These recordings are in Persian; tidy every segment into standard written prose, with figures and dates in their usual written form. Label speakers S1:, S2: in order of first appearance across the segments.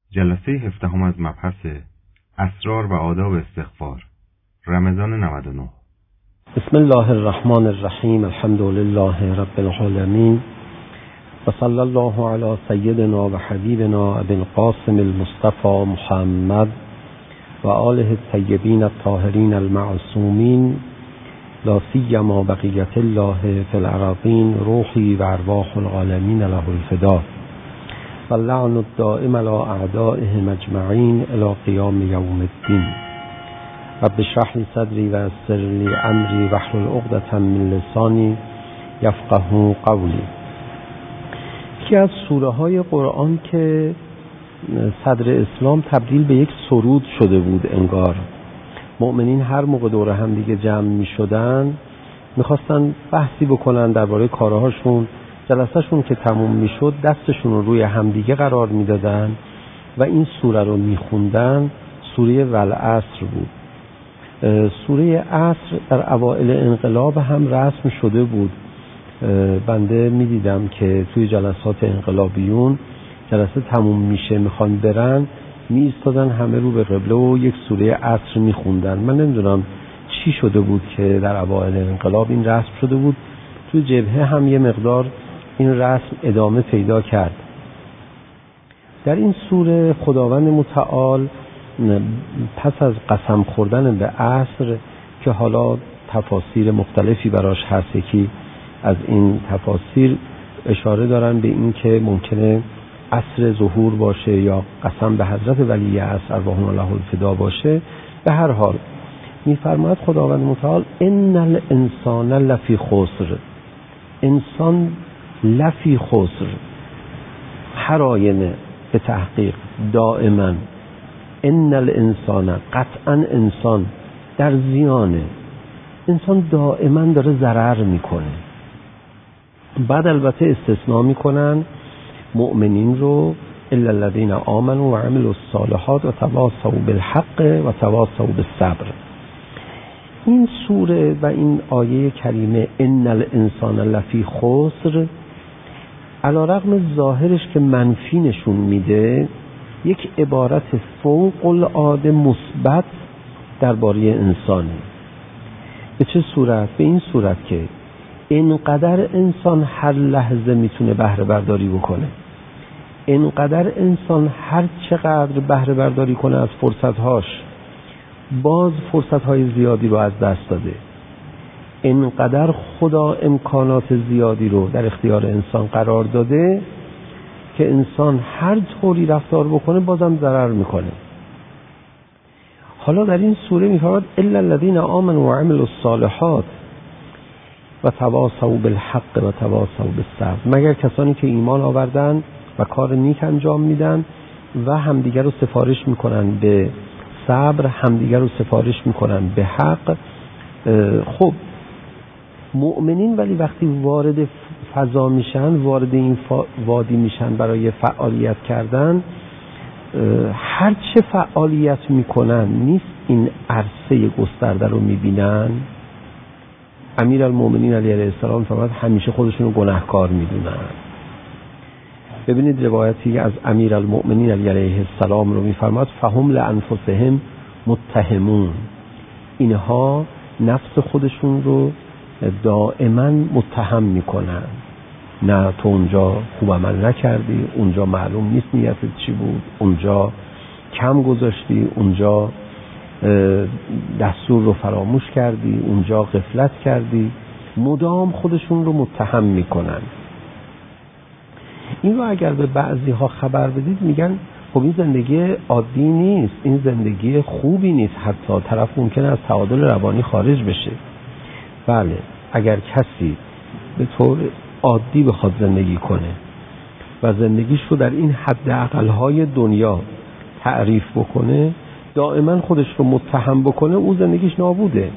S1: جلسه 17 از مبحث اسرار و آداب استغفار، رمضان 99.
S2: بسم الله الرحمن الرحیم. الحمد لله رب العالمین و صلی الله علی سیدنا و حبیبنا ابی القاسم المصطفى محمد و آله الطیبین الطاهرین المعصومین، لا سیما بقیت الله فی الارضین، روحی و ارواح العالمین له الفدا و اللعن الدائم علی اعدائهم اجمعین الی قیام یوم الدین. رب اشرح لی صدری و یسر لی امری واحلل عقدة من لسانی یفقهوا قولی. یکی از سوره های قرآن که صدر اسلام تبدیل به یک سرود شده بود انگار. مؤمنین هر موقع دور هم دیگه جمع می شدن میخواستن بحثی بکنن درباره کارهاشون. جلسهشون که تموم می شد دستشون رو روی همدیگه قرار می دادن و این سوره رو می خوندن. سوره والعصر بود. سوره عصر در اوائل انقلاب هم رسم شده بود. بنده می دیدم که توی جلسات انقلابیون جلسه تموم میشه میخوان برن، می ایستادن همه رو به قبله و یک سوره عصر می خوندن. من نمیدونم چی شده بود که در اوائل انقلاب این رسم شده بود. توی جبهه هم یه مقدار این رسم ادامه پیدا کرد. در این سوره خداوند متعال پس از قسم خوردن به عصر که حالا تفاسیر مختلفی براش هست، یکی از این تفاسیر اشاره دارن به این که ممکنه عصر ظهور باشه یا قسم به حضرت ولی عصر ارواحهم له الفدا باشه. به هر حال میفرماید خداوند متعال ان الانسان لفی خسر، انسان لفی خسر، هر آینه به تحقیق دائما، ان الانسان قطعا انسان در زیانه، انسان دائما داره ضرر میکنه. بعد البته استثناء میکنن مؤمنین رو، الا الذین آمنوا و عملوا الصالحات و تواصوا بالحق و تواصوا بالصبر. این سوره و این آیه کریمه ان الانسان لفی خسر علی رغم ظاهرش که منفی نشون میده، یک عبارت فوق العاده مثبت درباره انسانه. به چه صورت؟ به این صورت که اینقدر انسان هر لحظه میتونه بهره برداری بکنه، اینقدر انسان هر چقدر بهره برداری کنه از فرصتهاش باز فرصتهای زیادی رو از دست داده. اینقدر خدا امکانات زیادی رو در اختیار انسان قرار داده که انسان هر طوری رفتار بکنه بازم ضرر میکنه. حالا در این سوره میفرماید الا الذین آمنوا و عملوا الصالحات و تواصوا بالحق و تواصوا بالصبر، مگر کسانی که ایمان آوردن و کار نیک انجام میدن و همدیگر رو سفارش میکنن به صبر، همدیگر رو سفارش میکنن به حق. خب مؤمنین ولی وقتی وارد فضا میشن، وارد این وادی میشن برای فعالیت کردن، هر چه فعالیت میکنن نیست این عرصه گسترده رو میبینن. امیرالمؤمنین علیه السلام فرمود همیشه خودشون رو گناهکار میدونن. ببینید روایتی از امیرالمؤمنین علیه السلام رو میفرماد فهم لانفسهم متهمون، اینها نفس خودشون رو دائما متهم میکنن. نه تو اونجا خوب عمل نکردی، اونجا معلوم نیست نیتت چی بود، اونجا کم گذاشتی، اونجا دستور رو فراموش کردی، اونجا غفلت کردی. مدام خودشون رو متهم میکنن. این رو اگر به بعضی ها خبر بدید میگن خب این زندگی عادی نیست، این زندگی خوبی نیست، حتی طرف ممکنه از تعادل روانی خارج بشه. بله، اگر کسی به طور عادی بخواد زندگی کنه و زندگیش رو در این حد اقلهای دنیا تعریف بکنه، دائما خودش رو متهم بکنه، او زندگیش نابوده.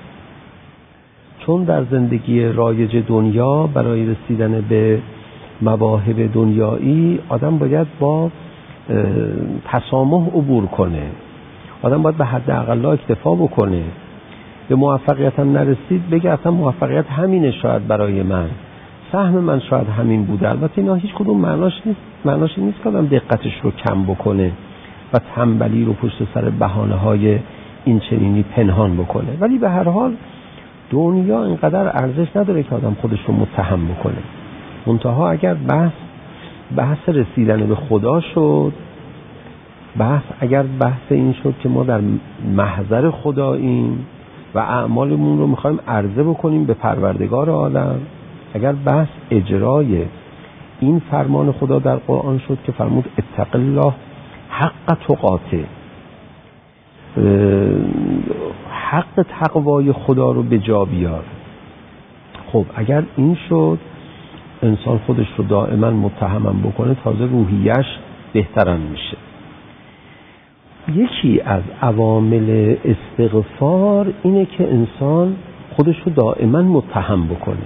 S2: چون در زندگی رایج دنیا برای رسیدن به مواهب دنیایی آدم باید با تسامح عبور کنه، آدم باید به حد اقلا اکتفا بکنه. به موفقیت هم نرسید بگه اصلا موفقیت همینه، شاید برای من سهم من شاید همین بوده. البته اینا هیچ کدوم معناش نیست معناش این نیست که آدم دقتش رو کم بکنه و تنبلی رو پشت سر بهانه‌های این چنینی پنهان بکنه، ولی به هر حال دنیا اینقدر ارزش نداره که آدم خودش رو متهم بکنه. منتها اگر بحث رسیدن به خدا شد، اگر بحث این شد که ما در محضر خداییم و اعمالمون رو میخوایم عرضه بکنیم به پروردگار عالم، اگر بحث اجرای این فرمان خدا در قرآن شد که فرمود اتق الله حق تقاته، حق تقوای خدا رو به جا بیار. خب اگر این شد، انسان خودش رو دائما متهم بکنه، تازه روحیش بهترم میشه. یکی از عوامل استغفار اینه که انسان خودش رو دائما متهم بکنه.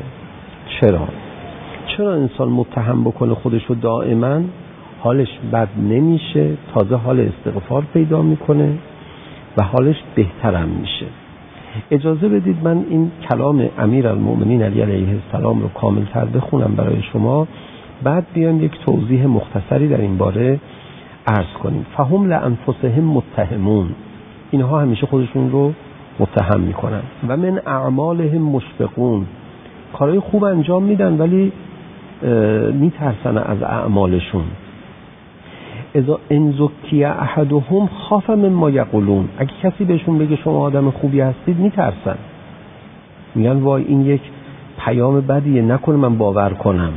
S2: چرا انسان متهم بکنه خودش رو دائما؟ حالش بد نمیشه، تازه حال استغفار پیدا میکنه و حالش بهترم میشه. اجازه بدید من این کلام امیرالمؤمنین علی علیه السلام رو کاملتر بخونم برای شما، بعد بیایم یک توضیح مختصری در این باره عرض کنیم. فهم لانفسهم متهمون، اینها همیشه خودشون رو متهم میکنن. و من اعمالهم مشفقون، کارهای خوب انجام میدن ولی میترسن از اعمالشون. اذا انزکی احدهم خاف مما یقولون، اگه کسی بهشون بگه شما آدم خوبی هستید میترسن، میگن وای این یک پیام بدیه، نکنه من باور کنم.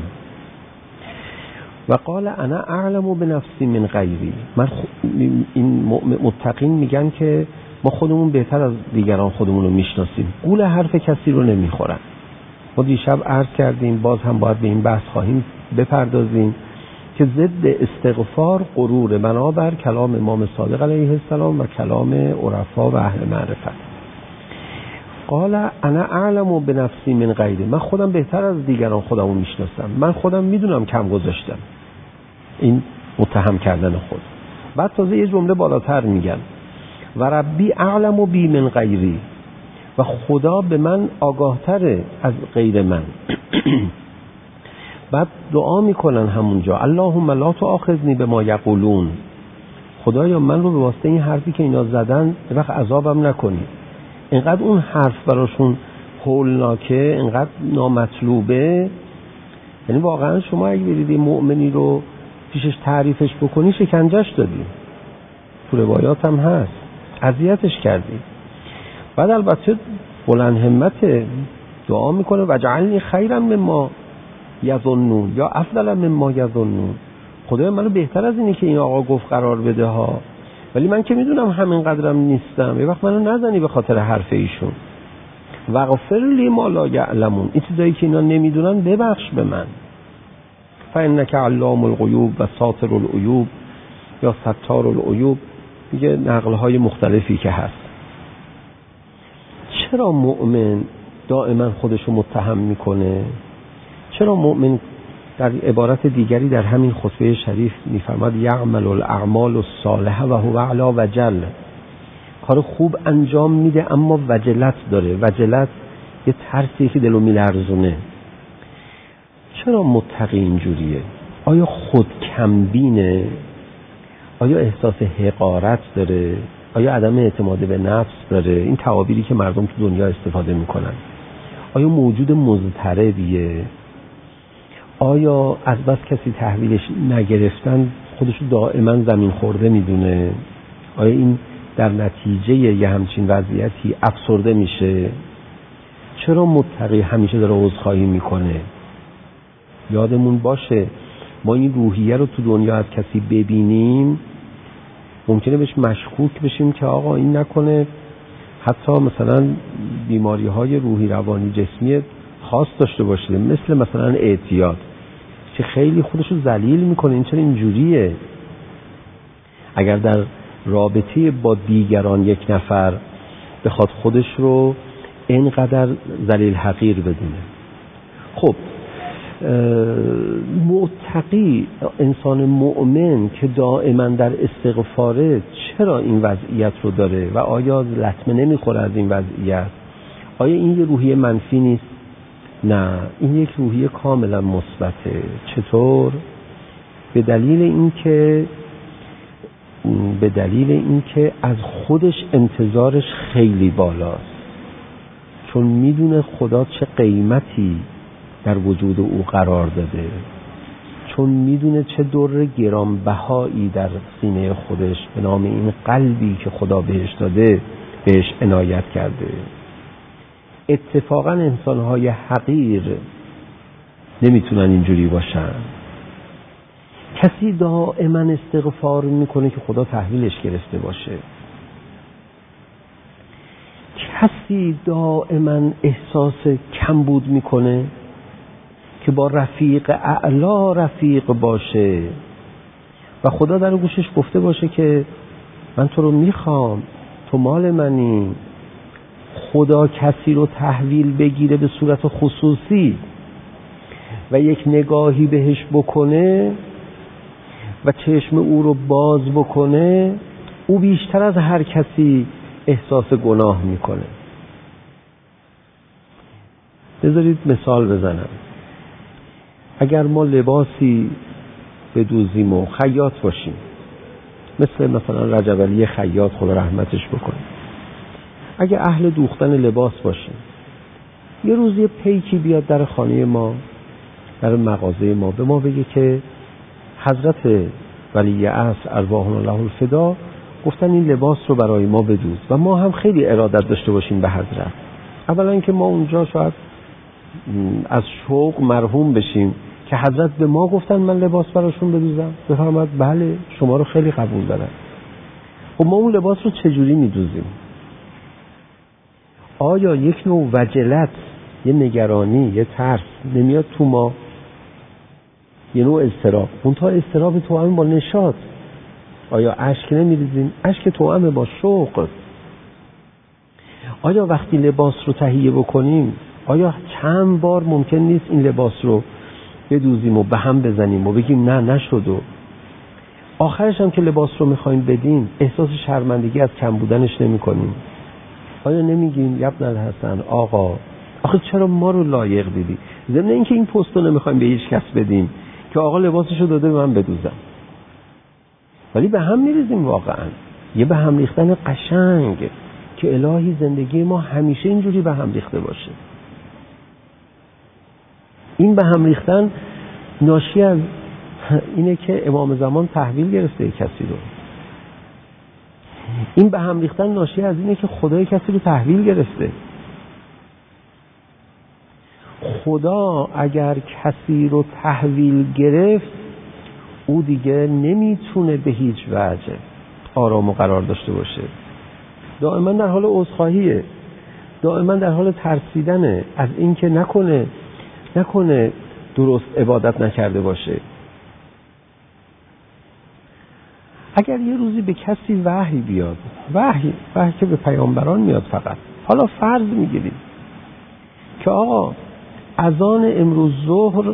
S2: و قال انا اعلم بنفسی من غیری، این متقین میگن که ما خودمون بهتر از دیگران خودمون رو میشناسیم، گول حرف کسی رو نمیخورن. ما دیشب عرض کردیم، باز هم باید به این بحث خواهیم بپردازیم که ضد استغفار غرور، بنابر کلام امام صادق علیه السلام و کلام عرفا و اهل معرفت. قال انا اعلم بنفسی من غیری، من خودم بهتر از دیگران خودمو میشناسم، من خودم میدونم کم گذاشتم. این متهم کردن خود. بعد تازه یه جمله بالاتر میگن و ربی اعلم بی من غیری، و خدا به من آگاهتره از غیر من. بعد دعا میکنن همونجا اللهم لا تؤاخذنی بما یقولون، خدایا من رو به واسطه این حرفی که اینا زدن یه وقت عذابم نکنی. اینقدر اون حرف براشون هولناکه، اینقدر نامطلوبه، یعنی واقعا شما اگه برید این مؤمنی رو پیشش تعریفش بکنی شکنجهش دادی، تو روایات هم هست، اذیتش کردی. بعد البته بلند همت دعا میکنه وجعلنی خیرا مما یظنون یا افضل مما یظنون، خدایا منو بهتر از اینی که این آقا گفت قرار بده ها، ولی من که میدونم همین قدرم نیستم، یه وقت منو نزنی به خاطر حرف ایشون. وغفر لی ما لا یعلمون، این چیزایی که اینا نمیدونن ببخش به من. فانک علام الغیوب و ساتر العیوب یا ستار العیوب، دیگه نقل‌های مختلفی که هست. چرا مؤمن دائما خودشو متهم میکنه؟ چرا مؤمن در عبارت دیگری در همین خطبه شریف میفرماد یعمل الاعمال الصالحه و هو اعلی وجل، کار خوب انجام میده اما وجلت داره. وجلت یه ترسی که دلو میلرزونه. چرا متقی اینجوریه؟ آیا خود کمبینه؟ آیا احساس حقارت داره؟ آیا عدم اعتماد به نفس داره؟ این تعابیری که مردم تو دنیا استفاده میکنن. آیا موجود مضطربیه؟ آیا از بس کسی تحویلش نگرفتن خودشو دائما زمین خورده میدونه؟ آیا این در نتیجه یه همچین وضعیتی افسرده میشه؟ چرا متقی همیشه داره عذرخواهی میکنه؟ یادمون باشه ما این روحیه رو تو دنیا از کسی ببینیم ممکنه بهش مشکوک بشیم که آقا این نکنه حتی مثلا بیماری های روحی روانی جسمی خاص داشته باشه، مثلا اعتیاد که خیلی خودشو ذلیل میکنه. این چرا اینجوریه؟ اگر در رابطه با دیگران یک نفر بخواد خودش رو اینقدر ذلیل حقیر بدونه. خب متقی، انسان مؤمن که دائما در استغفاره، چرا این وضعیت رو داره و آیا لطمه نمیخوره از این وضعیت؟ آیا این یه روحیه منفی نیست؟ نه، این یک روحیه کاملا مثبته. چطور؟ به دلیل اینکه از خودش انتظارش خیلی بالاست، چون میدونه خدا چه قیمتی در وجود او قرار داده، چون میدونه چه در گرانبهایی در سینه خودش به نام این قلبی که خدا بهش داده بهش عنایت کرده. اتفاقا انسان‌های حقیر نمیتونن اینجوری باشن. کسی دائما استغفار میکنه که خدا تحویلش گرفته باشه. کسی دائما احساس کمبود میکنه که با رفیق اعلا رفیق باشه و خدا در گوشش گفته باشه که من تو رو میخوام، تو مال منی. خدا کسی رو تحویل بگیره به صورت خصوصی و یک نگاهی بهش بکنه و چشم او رو باز بکنه، او بیشتر از هر کسی احساس گناه میکنه. بذارید مثال بزنم. اگر ما لباسی بدوزیم و خیاط باشیم، مثلا رجب علی خیاط خدا رحمتش بکنه، اگه اهل دوختن لباس باشیم، یه روز یه پیکی بیاد در خانه ما، در مغازه ما، به ما بگه که حضرت ولی عصر ارواحنا الله الفدا گفتن این لباس رو برای ما بدوز و ما هم خیلی ارادت داشته باشیم به حضرت. اولا که ما اونجا شاید از شوق مرحوم بشیم که حضرت به ما گفتن من لباس براشون بدوزم، بفرماد بله شما رو خیلی قبول دارم. خب ما اون لباس رو چجوری میدوزیم؟ آیا یک نوع وجلت، یه نگرانی، یه ترس نمیاد تو ما؟ یه نوع اضطراب، منتها اضطراب توأم با نشاط. آیا اشک نمیریزیم؟ اشک توأم با شوق. آیا وقتی لباس رو تهیه بکنیم، آیا چند بار ممکن نیست این لباس رو بدوزیم و به هم بزنیم و بگیم نه نشد و آخرش هم که لباس رو میخوایم بدیم احساس شرمندگی از کم بودنش نمی کنیم؟ آیا نمیگیم یبن الحسن آقا آخه چرا ما رو لایق دیدی؟ ضمن اینکه این پست رو نمیخوایم به هیچ کس بدیم که آقا لباسشو داده به من بدوزم، ولی به هم میریزیم. واقعا یه به هم ریختن قشنگ که الهی زندگی ما همیشه اینجوری به هم ریخته باشه. این به هم ریختن ناشی از اینه که امام زمان تحویل گرفته کسی رو. این به هم ریختن ناشی از اینه که خدای کسی رو تحویل گرفته. خدا اگر کسی رو تحویل گرفت، او دیگه نمیتونه به هیچ وجه آرام و قرار داشته باشه. دائما در حال عذرخواهیه، دائما در حال ترسیدنه از اینکه نکنه درست عبادت نکرده باشه. اگر یه روزی به کسی وحی بیاد، وحی که به پیامبران میاد فقط، حالا فرض میگیریم که آقا اذان امروز ظهر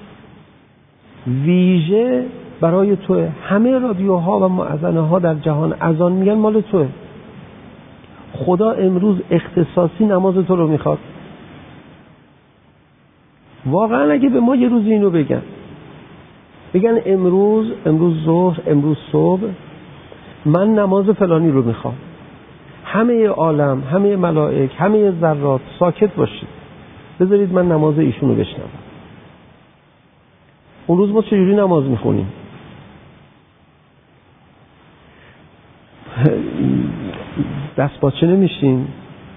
S2: ویژه برای توه، همه رادیوها و مؤذنه ها در جهان اذان میگن مال توه، خدا امروز اختصاصی نماز تو رو میخواد. واقعا اگه به ما یه روز اینو بگن امروز ظهر، امروز صبح من نماز فلانی رو میخوام، همه عالم، همه ملائک، همه ذرات ساکت باشید، بذارید من نماز ایشون رو بشنوم. اون روز ما چجوری نماز میخونیم؟ دست باچه نمیشیم،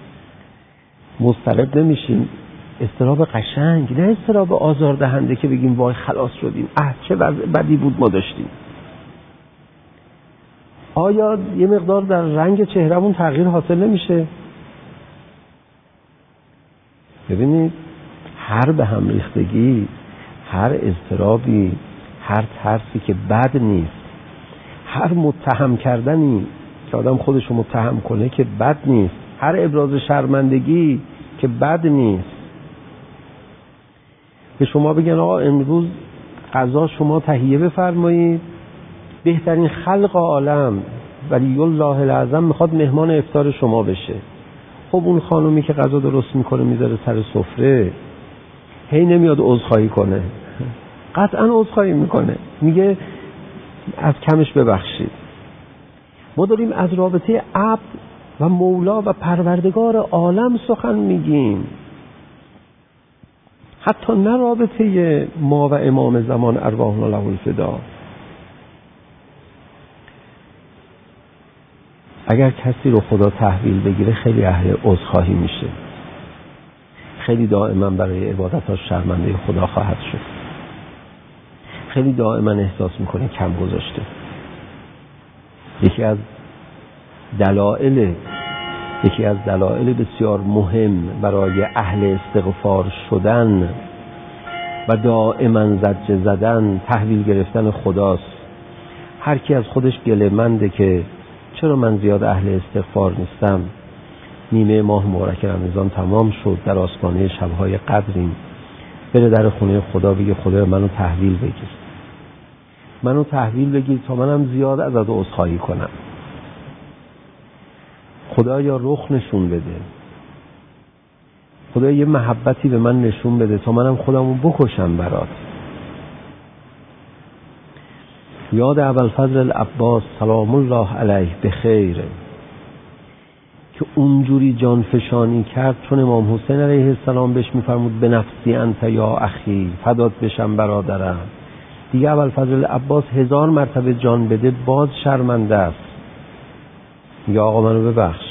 S2: مضطرب نمیشیم، اضطراب قشنگ، نه اضطراب آزاردهنده که بگیم وای خلاص شدیم، چه بدی بود ما داشتیم. آیا یه مقدار در رنگ چهرمون تغییر حاصل نمیشه؟ ببینید هر به هم ریختگی، هر اضطرابی، هر ترسی که بد نیست، هر متهم کردنی که آدم خودشو متهم کنه که بد نیست، هر ابراز شرمندگی که بد نیست. به شما بگن آقا امروز غذا شما تهیه بفرمایید، بهترین خلق عالم ولی الله الاعظم میخواد مهمان افطار شما بشه. خب اون خانومی که غذا درست میکنه میذاره سر سفره، هی نمیاد عذرخواهی کنه، قطعا عذرخواهی میکنه، میگه از کمش ببخشید. ما داریم از رابطه عبد و مولا و پروردگار عالم سخن میگیم، حتی نه رابطه ما و امام زمان ارواحنا له الفدا. اگر کسی رو خدا تحویل بگیره خیلی اهل عذرخواهی میشه، خیلی دائما برای عبادتاش شرمنده خدا خواهد شد، خیلی دائما احساس میکنه کم گذاشته. یکی از دلایل بسیار مهم برای اهل استغفار شدن و دائما زجر زدن تحویل گرفتن خداست. هر کی از خودش گله‌منده که چرا من زیاد اهل استغفار نیستم، نیمه ماه مبارک رمضان تمام شد، در آستانه شب‌های قدریم، بره در خونه خدا بگه خدا منو تحویل بگیر تا منم زیاد ازت عذرخواهی کنم. خدا یا رخ نشون بده، خدا یه محبتی به من نشون بده تا منم خودمو بکشم برات. یاد ابوالفضل العباس سلام الله علیه به خیر که اونجوری جان فشانی کرد، چون امام حسین علیه السلام بهش میفرمود به نفسی انت یا اخی، فدات بشم برادرم. دیگه ابوالفضل العباس 1000 مرتبه جان بده باز شرمنده است، یا آقا منو ببخش.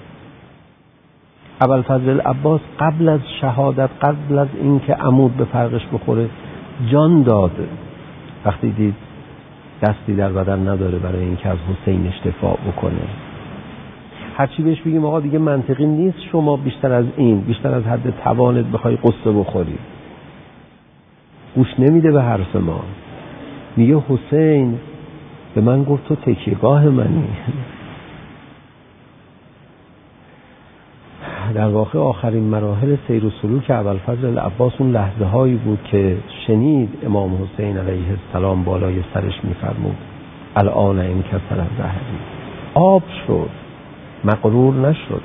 S2: ابوالفضل العباس قبل از شهادت، قبل از اینکه عمود به فرقش بخوره، جان داد. وقتی دید دستی در بدن نداره برای اینکه از حسینش دفاع بکنه، هرچی بهش بگیم آقا دیگه منطقی نیست شما بیشتر از حد توانت بخوای قصه بخوری، گوش نمیده به حرف ما. میگه حسین به من گفت تو تکیهگاه منی. در واقع آخرین مراحل سیر و سلوک ابوالفضل العباس اون لحظه هایی بود که شنید امام حسین علیه السلام بالای سرش میفرمود الان انکسر ظهری. آب شد، مغرور نشد.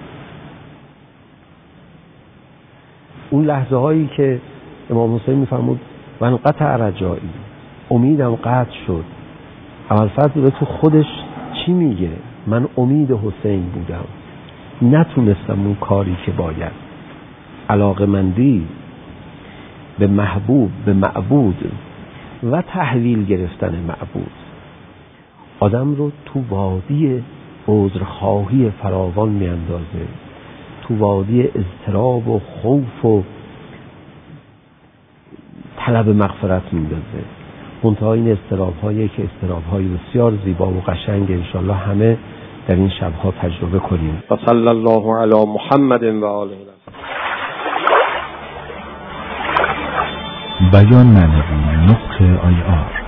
S2: اون لحظه هایی که امام حسین میفرمود من قطع رجایی، امیدم قطع شد. ابوالفضل به تو خودش چی میگه؟ من امید حسین بودم، نتونستم اون کاری که باید. علاقمندی به محبوب، به معبود و تحویل گرفتن معبود آدم رو تو وادی عذرخواهی فراوان میاندازه، تو وادی اضطراب و خوف و طلب مغفرت میندازه. منتها این اضطراب‌هایی که اضطراب‌های بسیار زیبا و قشنگ انشالله همه در این شب‌ها تجربه کنیم. و صلی الله علی محمد و آله.
S3: بیان معنوی نطق آی آر